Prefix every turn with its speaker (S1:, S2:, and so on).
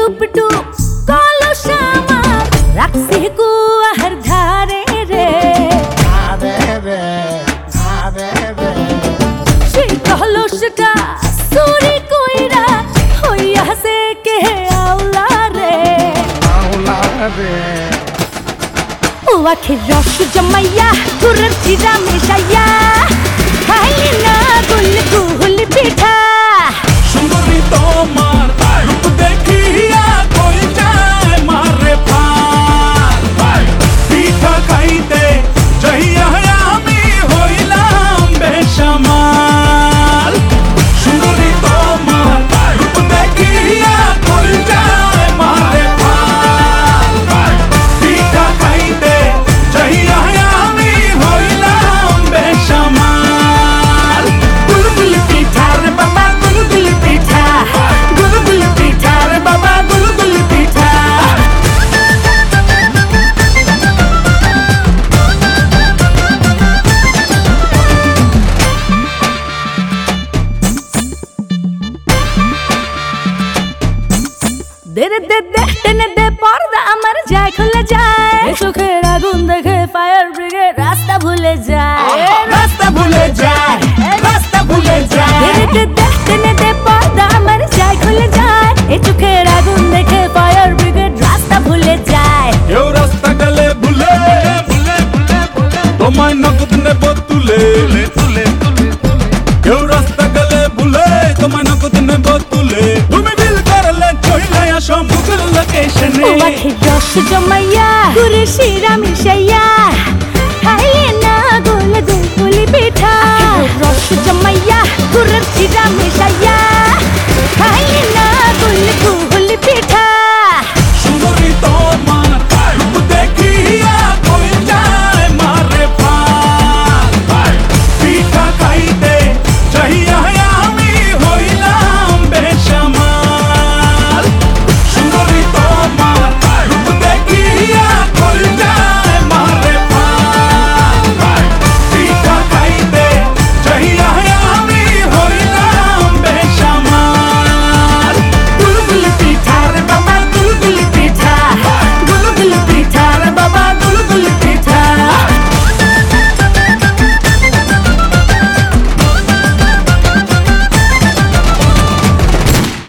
S1: টুপটু কলস আমার রাখছি কুয়ার ধারে রে সেই কলসটা চুরি কইরা হইয়াছে কে আওলা রে ও আখের রস জমাইয়া গুড়ের চিরা মেশাইয়া খাইলি না গুল গুল পিঠা
S2: সুন্দরী তোমার রূপ দেখিয়া কই যায় মারে প্রাণ পিঠা খাইতে যাইয়া আমি হইলাম বেসামাল সুন্দরী তোমার রূপ দেখিয়া কই যায় মারে প্রাণ পিঠা খাইতে যাইয়া আমি হইলাম বেসামাল গুলগুল পিঠা রে বাবা গুলগুল পিঠা গুলগুল পিঠা রে বাবা গুলগুল পিঠা
S1: দে রে দে দে টেনে দে পর্দা আমার যায় খুলে যায় চোখের আগুন দেখে ফায়ার ব্রিগেড রাস্তা ভুলে যায়
S2: রাস্তা ভুলে যায় রাস্তা ভুলে যায়
S1: দে রে দে দে টেনে দে পর্দা আমার যায় খুলে যায় এই চোখের আগুন দেখে ফায়ার ব্রিগেড রাস্তা ভুলে যায়
S2: কেউ রাস্তা গেলে ভুলে তোমায় নগদ নেব তুলে কেউ রাস্তা গেলে ভুলে তোমায় নগদ নেব তুলে তুমি বিল করলে চইলে আসো মুগল লোকেশনে
S1: ও আখের রস জমাইয়া গুড়ের শিরা মিশাইয়া